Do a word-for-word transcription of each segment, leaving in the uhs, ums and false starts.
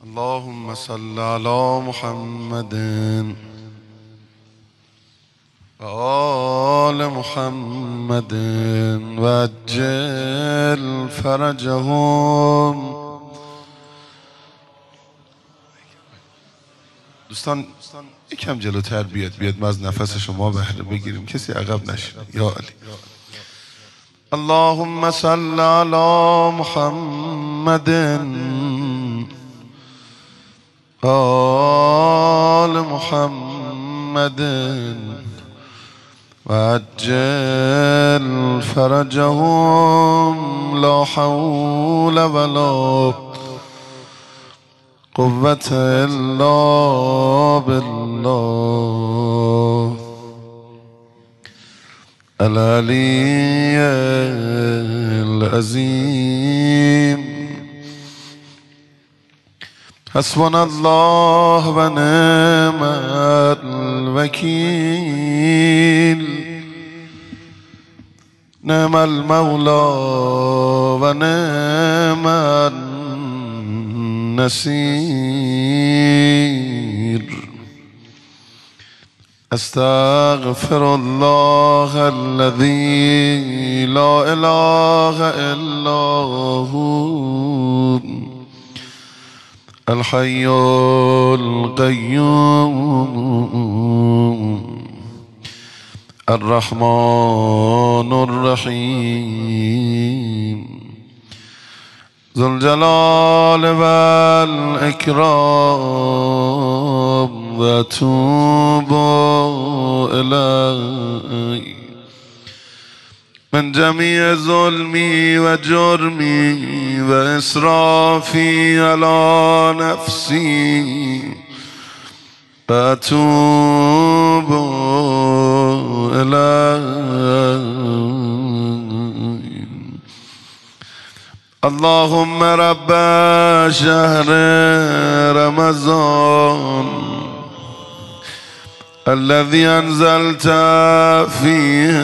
اللهم صل على محمد و آل محمد و عجل فرجهم. دوستان یکم جلوتر بیاد بیاد ما از نفس شما بهره بگیریم، کسی عقب نشه. یا علی. اللهم صل على محمد آل محمد و عجل فرجهم. لا حول ولا قوة إلا بالله العلي العظيم. حسبنا الله و نعم الوکیل، نعم المولى و نعم النصير. استغفر الله الذي لا اله الا هو الحي القيوم الرحمن الرحيم ذو الجلال والإكرام. وأتوب إليه من جميع ظلمي وجرمي وإسرافي على نفسي. وأتوب إليه. اللهم رب شهر رمضان الذي أنزلت فيه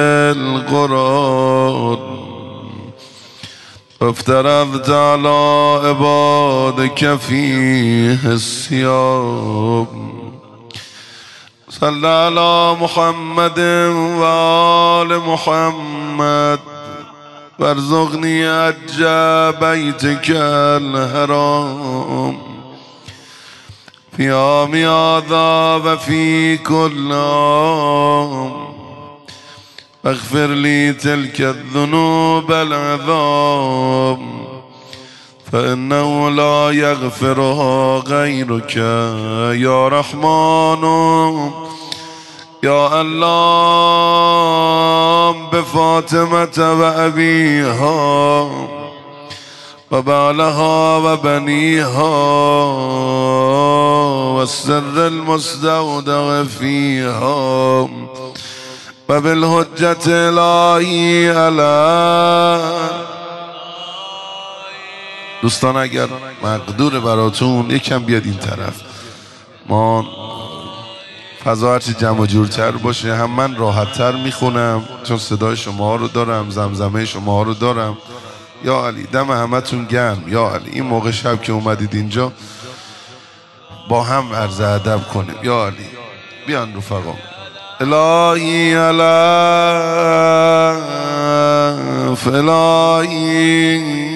القرآن وافترضت على عبادك فيه الصيام. صل على محمد وآل محمد وارزقني حج بيتك الحرام في عام هذا وفي كل عام. واغفر لي تلك الذنوب العظام فإنه لا يغفرها غيرك يا رحمن يا الله. بفاطمة وأبيها وبعلها وبنيها والسر المستودع فيها وبالحجة الهی علیه. دوستان اگر مقدور براتون یکم بیاد این طرف، ما فضا هرچی جمع و جورتر باشه هم من راحتتر میخونم چون صدای شما رو دارم، زمزمه شما رو دارم. یا علی دم همتون گرم. یا علی این موقع شب که اومدید اینجا با هم عرض ادب کنیم. یا علی بیان رفقا. الهی الف الهی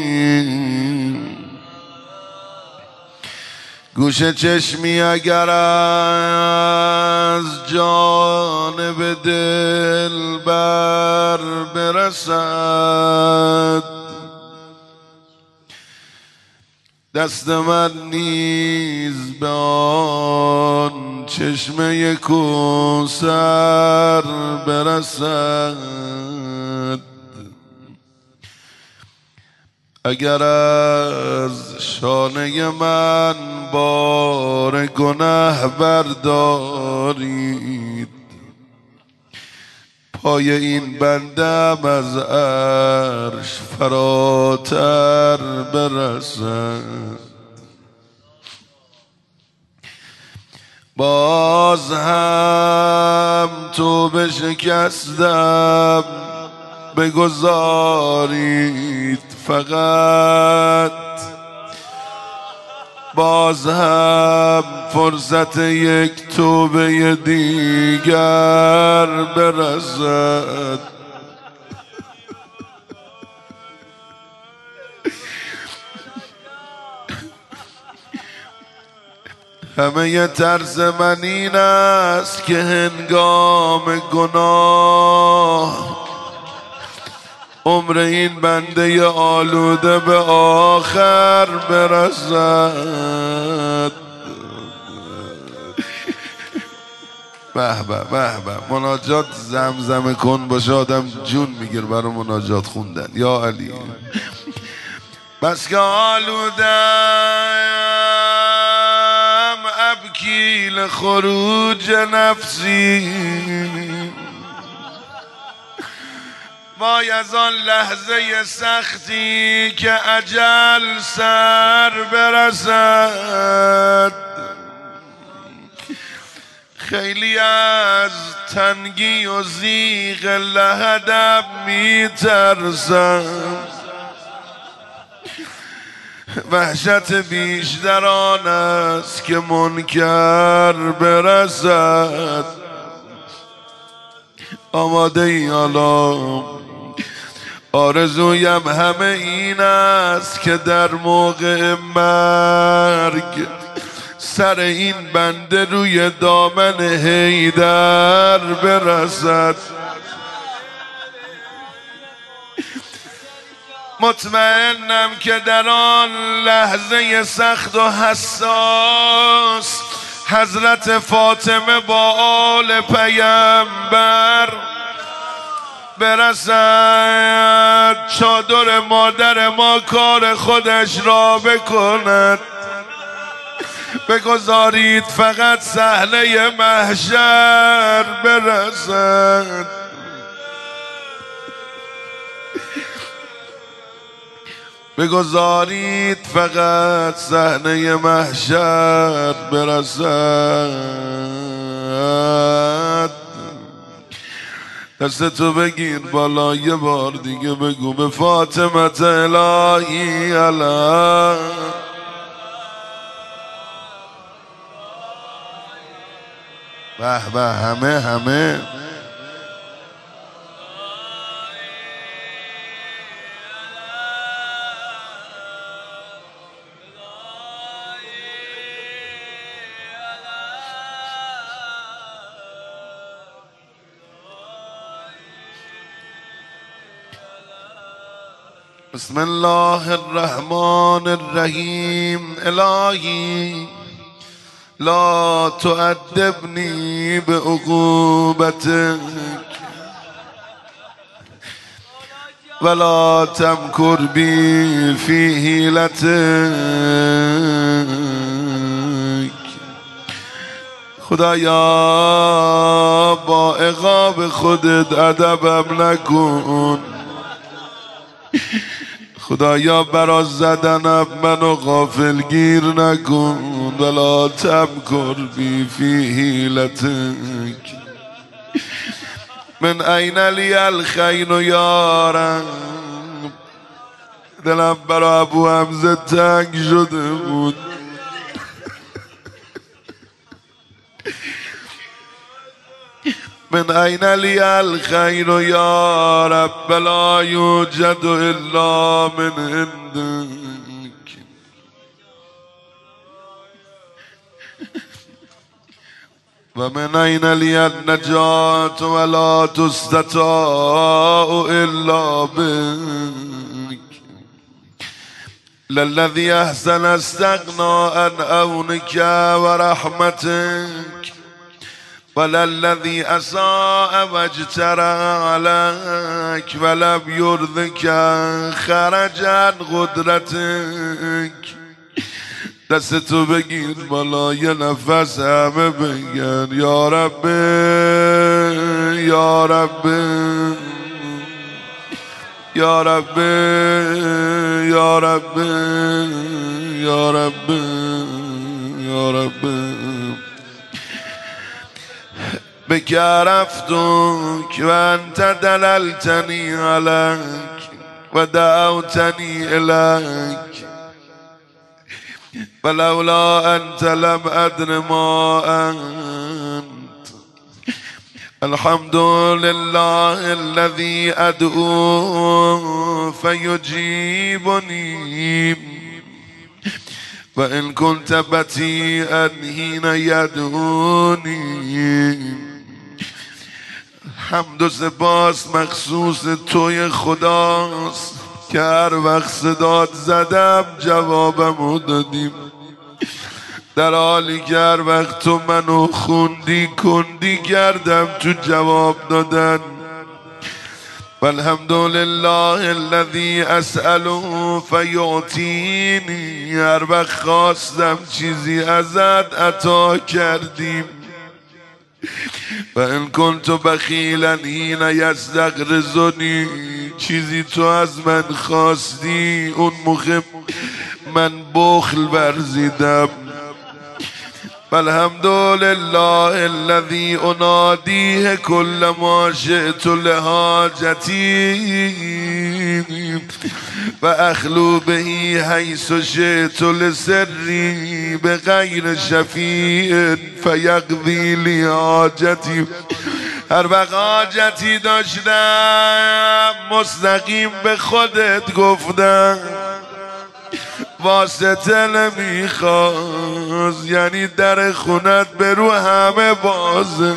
گوش چشمی اگر از جانب دل بر برسد دست من نیز به آن چشمه کوثر برسد. اگر از شانه من بار گناه بردارید پای این بندم از عرش فراتر برسد. باز هم تو به شکستم بگذارید فقط باز هم فرصت یک توبه دیگر برسد. همه ترس من این است که هنگام گناه عمر این بنده آلوده به آخر برسد. به به به به، مناجات زمزمه کن باشه آدم جون میگیر برای مناجات خوندن. یا علی بس که آلودم ابکی لخروج نفسی، وای از آن لحظه سختی که اجل سر برسد. خیلی از تنگی و زیغ لحدم میترسم، وحشت بیشتر آن است که منکر برسد. آماده ای حالا؟ آرزویم همه این است که در موقع مرگ سر این بنده روی دامن حیدر برسد. مطمئنم که در آن لحظه سخت و حساس حضرت فاطمه با آل پیامبر برسد، چادر مادر ما کار خودش را بکند. بگذارید فقط صحنه محشر برسد. بگذارید فقط صحنه محشر برسد. دستتو بگیر بالا یه بار دیگه بگو به فاطمه الهی علا. به به، همه همه بسم الله الرحمن الرحیم. الهی لا تؤدبنی بعقوبتک ولا تمکر بی فی حیلتک. خدایا با عقاب خودت ادبم نکن. خدایا برا زدنم منو غافلگیر نکن. ولا تمکر بی فی حیلتک. من این لی الخیر یا رب. دلم برا ابو حمزه تنگ شده بود. من این لی الخیر یا رب لا یوجد الا من عندک. و من این لی النجات ولا تستطاع الا بک. للذی احسن استغنا عن عونک و رحمتک وللذی اساء واجترى عليك ولم یرضک خرج عن قدرتک. دستتو بگیر بالا یه نفس همه بگن یا رب یا رب یا رب یا رب یا رب یا رب. بك عرفتك وأنت دللتني عليك ودعوتني إليك ولولا أنت لم أدر ما أنت. الحمد لله الذي أدعو فيجيبني وإن كنت بطيئا حين يدعوني. حمد و سپاس مخصوص توی خداست که هر وقت صدات زدم جوابمو دادیم، در حالی که هر وقت تو منو خوندی کندی کردم تو جواب دادن. والحمد لله الذي اسأله فیعطینی، هر وقت خواستم چیزی ازت عطا کردیم. و ان کنت بخیلا حین یستغرضنی، چیزی تو از من خواستی اون موقع من بخل ورزیدم. والحمد لله الذي اناديه كل ما شئت لحاجتي واخلو به حيث شئت لسري بغير شفيع فيقضي لي حاجتي. هر وقت حاجتی داشتم مستقیم به خودت گفتم، واسطه نمیخواست، یعنی در خونت به رو همه بازه.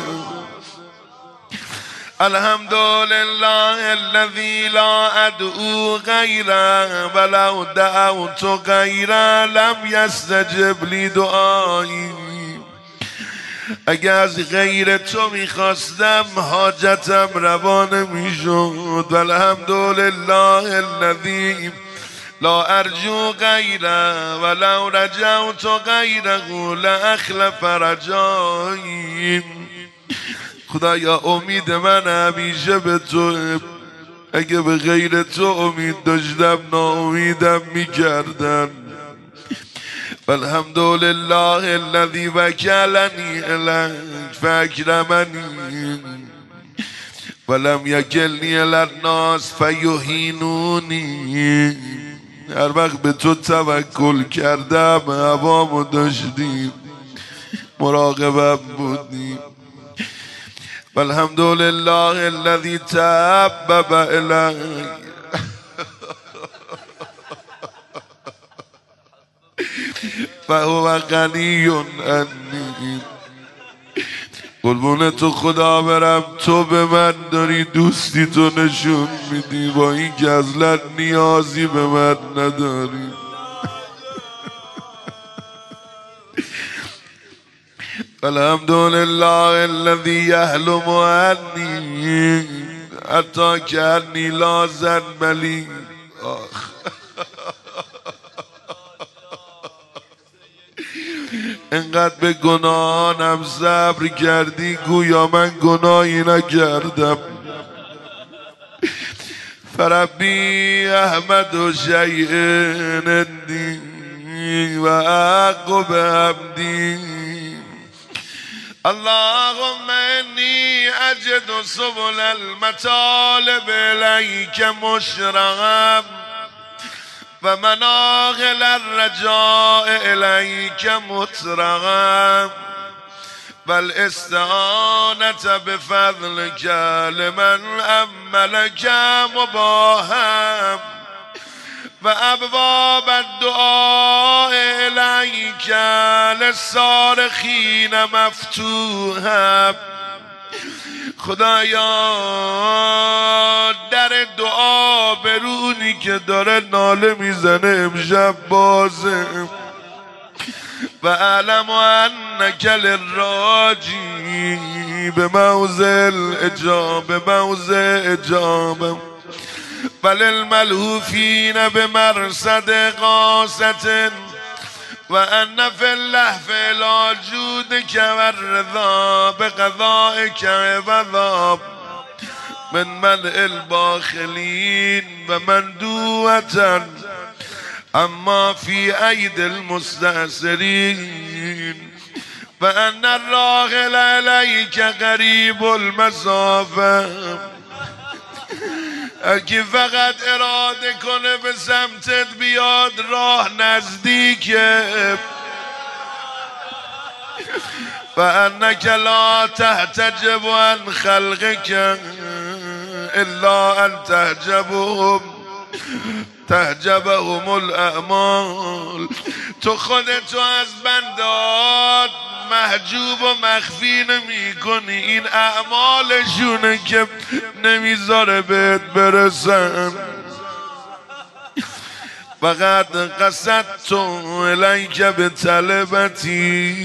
الحمد لله الذي لا ادعو غیره ولو دعوت غیره لم یستجب لی دعایی. اگر از غیر تو میخواستم حاجتم روا نمیشد. والحمد لله الذي لا ارجو غیره ولو رجوت غیره لاخلف رجایی. خدایا امید من همیشه به تو، اگه به غیر تو امید داشتم ناامیدم میکردن. والحمد لله الذي وكلني الیک فاکرمنی ولم یکلنی الی الناس فیهینونی. هر وقت به تو توکل کردم هوامو داشتیم، مراقبم بودیم. والحمد لله الذي تحبب الی فهو غنی عنی. قربون تو خدا برم، تو به من داری دوستی تو نشون میدی با این که اصلا نیازی به من نداری. الحمد لله الذي يحلم عني حتی که انی لا ذنب لی. انقدر به گناهانم صبر کردی گویا من گناهی نکردم. فربی احمد و شیء ندی و عقب عبدی. اللهم انی اجد سبل المطالب الیک مشرقا و مناقل الرجاء الیک مطرقا والاستعانة بفضلك لمن أملك مباهم و ابواب الدعاء الیک للصارخین مفتوحا. خدایا در دعا برونی که داره ناله میزنه امشب بازه. و اعلم انک للراجی به موضع الاجابه موضع اجابه وللملهوفین به مرصد قاست و ان فی اللهف الی جودک و الرضا بقضائک عوضا من منع الباخلین و مندوعة اما فی عید المستأثرین و ان الراحل الیک قریب المسافه اگه فقط اراده کنه به سمتت بیاد راه نزدیکه و انک لا تحتجب عن خلقك الا ان تحجبهم تحجبهم الاعمال. تو خودتو از بندات محجوب و مخفی نمی کنی، این اعمالشونه که نمیذاره بهت برسن. فقط قصدت الیک بطلبتی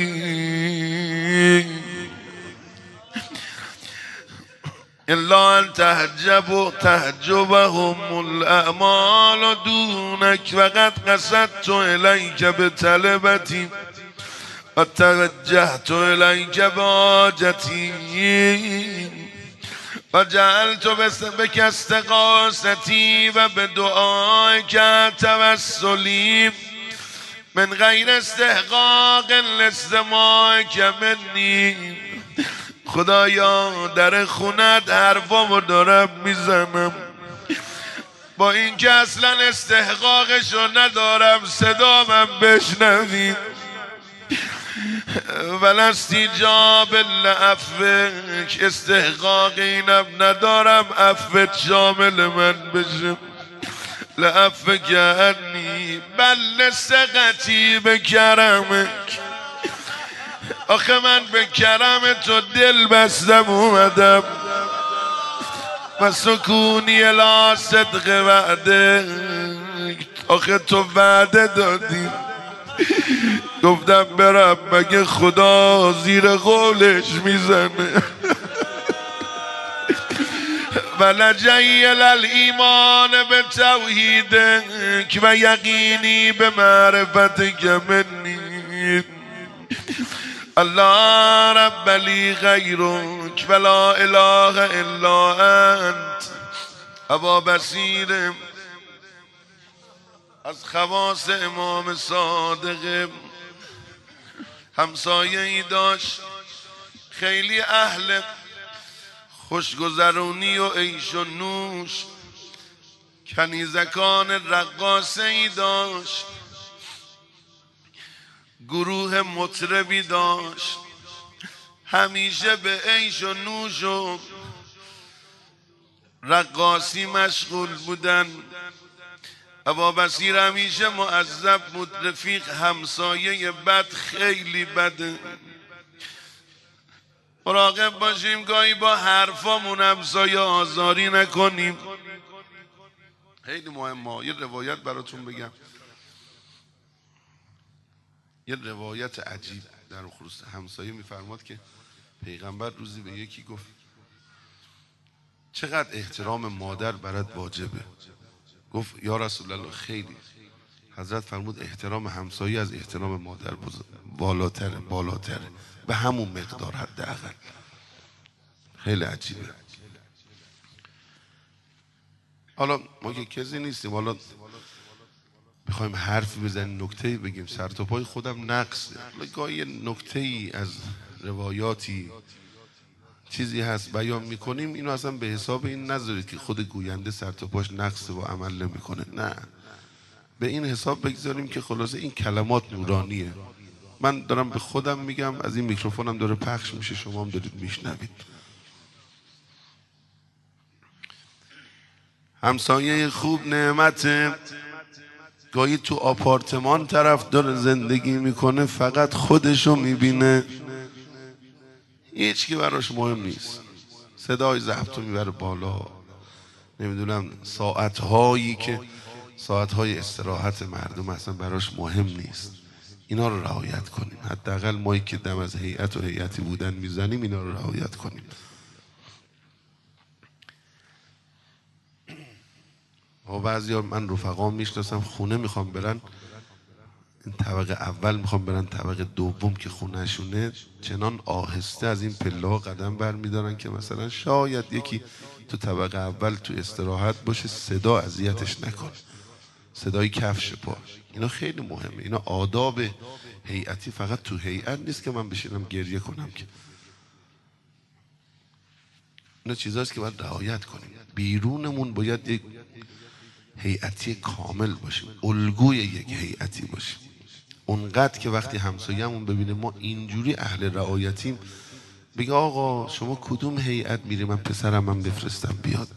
الا ان تحجب تحجبهم الاعمال دونک. فقط قصدت الیک بطلبتی و توجهت الیک بحاجتی و جعلت بک استغاثتی و بدعائک توسلی من غیر استحقاق لاستماعک منی. خدایا در خونت حرفامو دارم میزنم، با اینکه اصلا استحقاقشو ندارم صدامم بشنوی. ولستی جابل عفوک، استحقاق اینم ندارم عفوت شامل من بشه. لعفوک عنی بل سقطی به کرمک. آخه من به کرم تو دل بستم اومدم و سکونی لا صدق وعده. آخه تو وعده دادی، گفتم برم مگه خدا زیر قولش میزنه. ولجیل الایمان به توحیدک و یقینی به معرفتک منی. الله رب لی غیرک ولا اله الا انت. ابا بصیر از خواص امام صادق همسایه ای داشت، خیلی اهل خوشگذرونی و عیش و نوش. کنیزکان رقاصه ای داشت، گروه مطربی داشت، همیشه به عیش و نوش و رقاصی مشغول بودن. ابا بصیر همیشه معذب بود، رفیق همسایه بد خیلی بده. مراقب باشیم گاهی با حرفامون همسایه آزاری نکنیم. خیلی مهمه. یه روایت براتون بگم، یه روایت عجیب در خصوص همسایه میفرماد که پیغمبر روزی به یکی گفت چقدر احترام مادر برات واجبه؟ گفت یا رسول الله خیلی. حضرت فرمود احترام همسایه از احترام مادر بالاتره بالاتره به همون مقدار حداقل. خیلی عجیبه. حالا ما که کسی نیستیم، حالا بخوایم حرفی بزنیم نکته‌ای بگیم سر تا پای خودم نقصه. گاهی نکته‌ای از روایاتی چیزی هست بیان میکنیم، اینو اصلا به حساب این نذارید که خود گوینده سر تا پاش نقصه و عمل نمیکنه. نه، به این حساب بگذاریم که خلاصه این کلمات نورانیه. من دارم به خودم میگم، از این میکروفونم داره پخش میشه، شما هم دارید میشنوید. همسایه خوب نعمته. گاهی تو آپارتمان طرف داره زندگی میکنه، فقط خودشو میبینه، هیچ کی براش مهم نیست. صدای ضبطو میبره بالا، نمیدونم ساعتهایی که ساعتهای استراحت مردم اصلا براش مهم نیست. اینا رو رعایت کنیم. حداقل مایی که دم از هیئت و هیئتی بودن میزنیم اینا رو رعایت کنیم. و بعضیا من رفقام میشناسم خونه میخوام برن، این طبقه اول میخوام برن طبقه دوم که خونه شونه، چنان آهسته از این پله ها قدم بر میدارن که مثلا شاید یکی تو طبقه اول تو استراحت باشه صدا اذیتش نکنه، صدای کفش پا. اینا خیلی مهمه. اینا آداب هیئتی فقط تو هیئت نیست که من بشینم گریه کنم که اینا چیزاست که باید رعایت کنیم. بیرونمون باید یک هیئتی کامل باشیم، الگوی یک هیئتی باشیم. اونقدر که وقتی همسایه‌مون ببینه ما اینجوری اهل رعایتیم، بگه آقا شما کدوم هیئت میری من پسرم من بفرستم بیاد.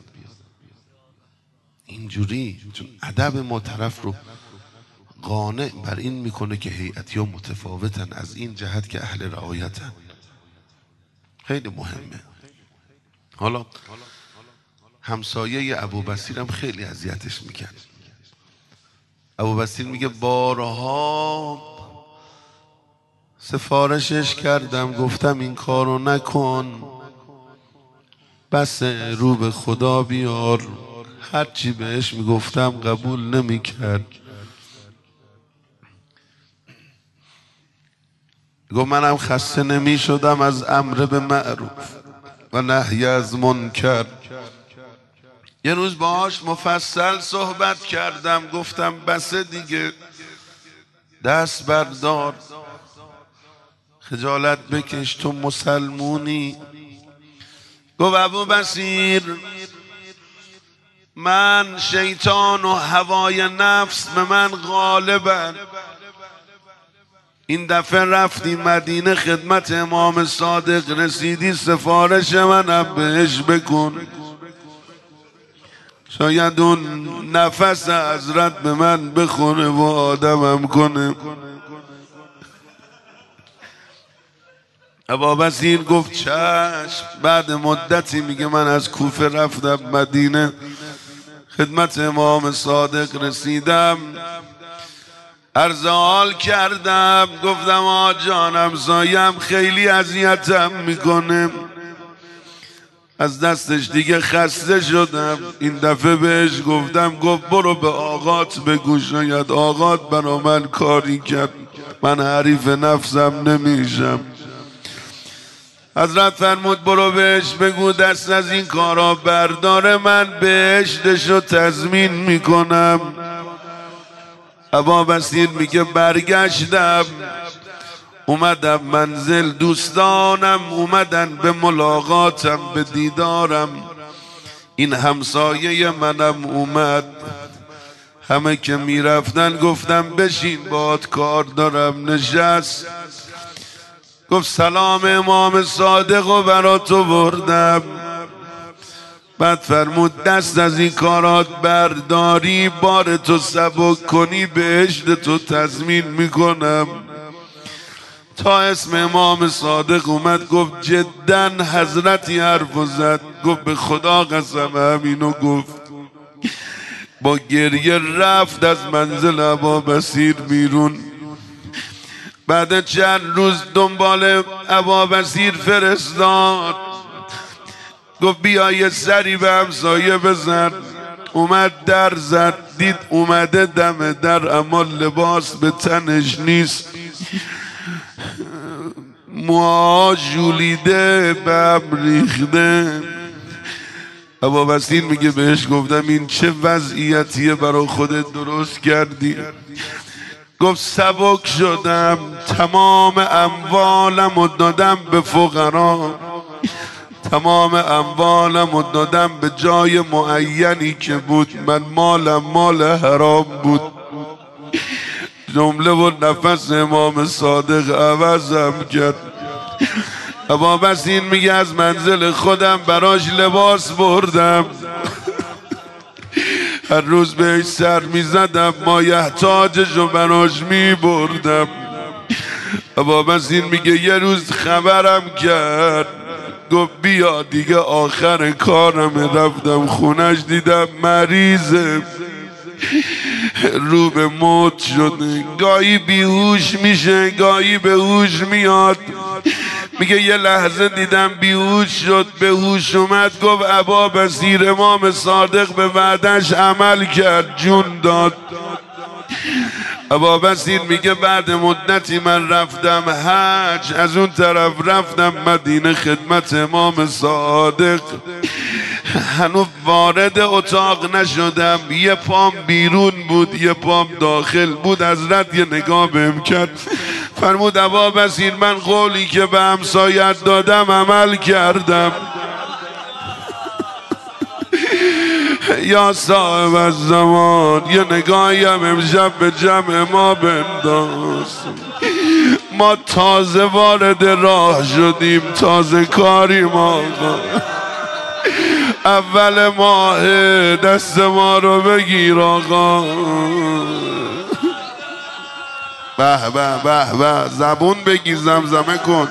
اینجوری، چون ادب ما طرف رو قانع بر این میکنه که هیئتی ها متفاوتن از این جهت که اهل رعایتن. خیلی مهمه. حالا همسایه ابوبصیر هم خیلی اذیتش میکرد. ابوبصیر میگه بارها سفارشش کردم، گفتم این کارو نکن، بس رو به خدا بیار. هرچی بهش میگفتم قبول نمیکرد. گفت منم خسته نمیشدم از امر به معروف و نهی از منکر. یه روز باهاش مفصل صحبت کردم، گفتم بس دیگه، دست بردار، خجالت بکش، تو مسلمونی. گفت ابوبصیر من شیطان و هوای نفس به من غالبن. این دفعه رفتی مدینه خدمت امام صادق، رسیدی سفارش منم بهش بکن، شاید اون نفس حضرت به من بخونه و آدمم کنه. ابوبصیر گفت چشم. بعد مدتی میگه من از کوفه رفتم مدینه، خدمت امام صادق رسیدم، عرض حال کردم، گفتم آ جانم زایم خیلی اذیتم میکنه، از دستش دیگه خسته شدم. این دفعه بهش گفتم، گفت برو به آقات بگو، شاید آقات برا من کاری کرد، من حریف نفسم نمیشم. حضرت فرمود برو بهش بگو دست از این کارا برداره، من بهشتشو تضمین میکنم. ابوبصیر میگه برگشتم، اومدم منزل، دوستانم اومدن به ملاقاتم، به دیدارم. این همسایه منم اومد. همه که میرفتن گفتم بشین باهات کار دارم. نشست، گفت سلام امام صادق و برا تو بردم. بعد فرمود دست از این کارات برداری، بار تو سبک کنی، بهشت تو تضمین میکنم. تا اسم امام صادق اومد گفت جدا حضرتی حرف زد. گفت به خدا قسم همینو گفت. با گریه رفت از منزل ابوبصیر بیرون. بعد چند روز دنبال ابوبصیر فرستاد، گفت بیا یه سری به همسایه بزن. اومد در زد، دید اومده دم در اما لباس به تنش نیست، موها ژولیده، بم ریخته. ابوبصیر میگه بهش گفتم این چه وضعیتیه برای خودت درست کردی؟ گفت سبک شدم، تمام اموالم رو دادم به فقرا، تمام اموالم رو دادم به جای معینی که بود، من مالم مال حرام بود. جمله و نفس امام صادق عوضم کرد. ابوبصیر میگه از منزل خودم براش لباس بردم، هر روز بهش سر میزدم، مایحتاجشو براش میبردم. ابوبصیر میگه یه روز خبرم کرد، گفت بیا دیگه آخر کارم. رفتم خونش دیدم مریضه، رو به موت شده، گاهی بیهوش میشه گاهی به هوش میاد. میگه یه لحظه دیدم بیهوش شد، به هوش اومد. گفت ابوبصیر امام صادق به وعدش عمل کرد، جون داد. ابوبصیر میگه بعد مدتی من رفتم حج، از اون طرف رفتم مدینه خدمت امام صادق. هنوز وارد اتاق نشدم، یه پام بیرون بود یه پام داخل بود. حضرت یه نگاه بهم کرد، فرمود ابوبصیر من قولی که به همسایت دادم عمل کردم. یا صاحب الزمان یه نگاهیم امشب به جمع ما بنداز. ما تازه وارد راه شدیم، تازه کاریم آقا. اول ماه دست ما رو بگیر آقا. به به به به زبون بگی، زمزمه کن.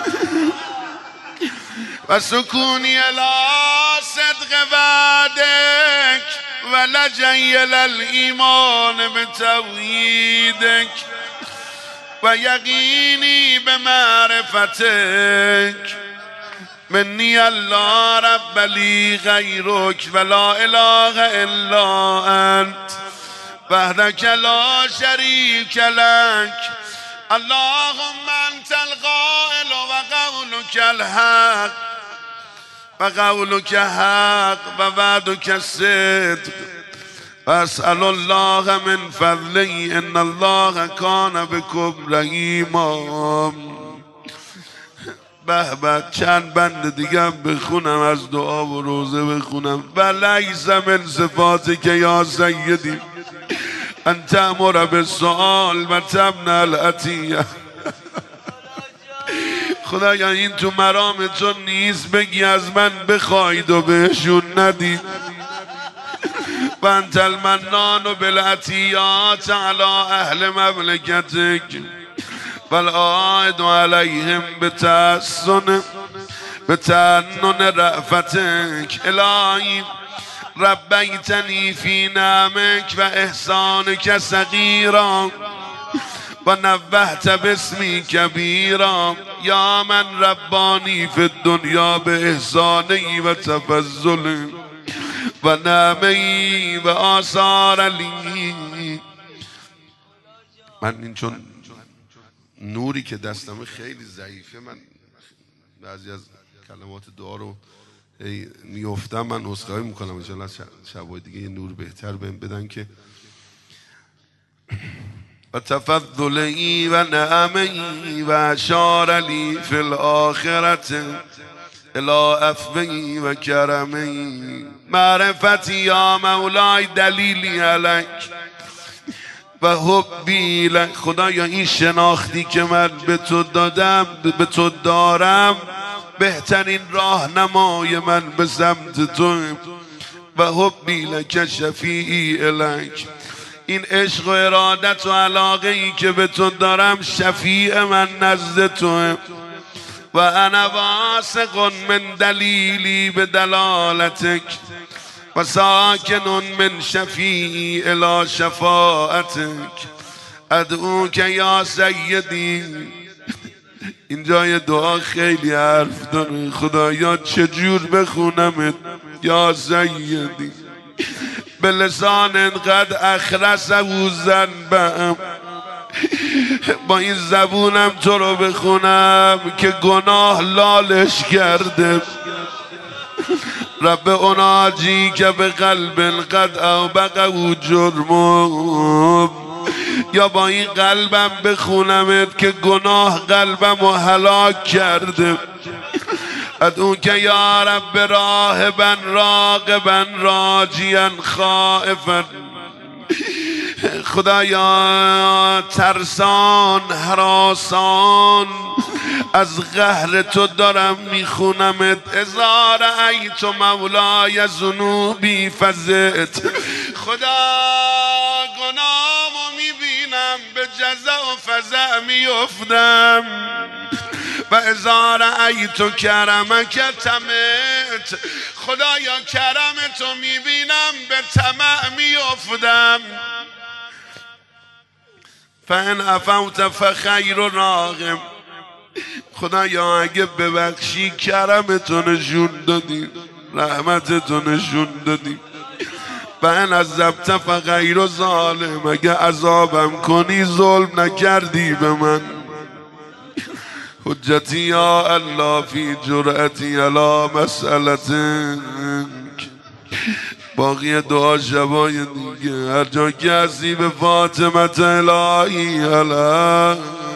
و سکونی الی صدق وعدک و لجیل الایمان بتوحیدک و یقینی به معرفتک منی الله رب لی غیرک و لا اله الا انت وحدک لا شریک لک اللهم انت القائل و قولک الحق و قولک حق و وعدک صدق و اسأل الله من فضله ان الله کان بکم رحیما. به به چند بند دیگه بخونم از دعا و روزه بخونم. و لیس من صفاتک یا سیدی ان تأمر بالسؤال و تمنع العطیه. خدایا این تو مرام تو نیست بگی از من بخواید و بهشون ندید. و انت المنان بالعطیات علی اهل مملکتک والعائد علیهم بتحسن بتعنن رأفتک. الهی ربیتنی فی نعمک و احسانک صغیرا و نوهت باسمی کبیرا یا من ربانی فی الدنیا به احسانی و تفضل و نعمی و آثار علی. من این چون نوری که دستمه خیلی ضعیفه، من بعضی از کلمات دعا رو میافتم، من عذرخواهی میکنم. انشاءالله شبای دیگه یه نور بهتر بهم بدن که و تفضلی و نعمی و اشار لی فی الاخرت الی عفوی و کرمی معرفتی یا مولای دلیلی علیک و حبی لک. خدایا این شناختی که من به تو دادم به تو دارم بهترین راهنمای من به سمت تو و حبی لک شفیعی الک. این عشق و ارادت و علاقه ای که به تو دارم شفیع من نزد تو و انا واثق من دلیلی به دلالتک و ساکن من شفیعی الی شفاعتک ادعوک یا سیدی. این جای دعا خیلی حرف داره. خدایا چجور بخونم یا سیدی به لسان قد اخرس و ذنبم. با این زبونم تو رو بخونم که گناه لالش کرده. رب اناجی که به قلب قد اوبقه و جرمم. یا با این قلبم بخونمت که گناه قلبم رو هلاک کرده. ادعو که یا رب راهبا راغبا راجیا خائفا. خدایا ترسان هراسان از قهر تو دارم میخونمت. اذا رأیت مولای ذنوبی فزعت. خدا گناهمو میبینم به جزع و فزع میافتم. و اذا رأیت کرمک طمعت. خدایا کرمتو میبینم به طمع میافتم. فان عفوت فخیر راغب. خدایا اگه ببخشی کرمتو نشون دادی، رحمتتو نشون دادی. فان عذبت فخیر ظالم. اگه عذابم کنی ظلم نکردی به من. حجتی یا الله فی جرأتی علی مسئلتک. باقی دعا شبای دیگه هر جا که هستی به فاطمه الهی علی